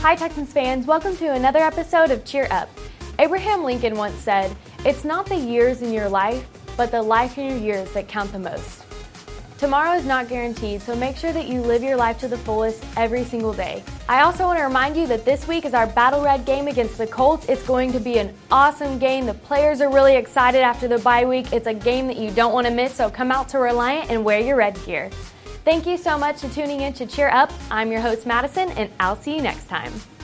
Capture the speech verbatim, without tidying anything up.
Hi Texans fans, welcome to another episode of Cheer Up. Abraham Lincoln once said, "It's not the years in your life, but the life in your years that count the most." Tomorrow is not guaranteed, so make sure that you live your life to the fullest every single day. I also want to remind you that this week is our Battle Red game against the Colts. It's going to be an awesome game. The players are really excited after the bye week. It's a game that you don't want to miss, so come out to Reliant and wear your red gear. Thank you so much for tuning in to Cheer Up. I'm your host, Madison, and I'll see you next time.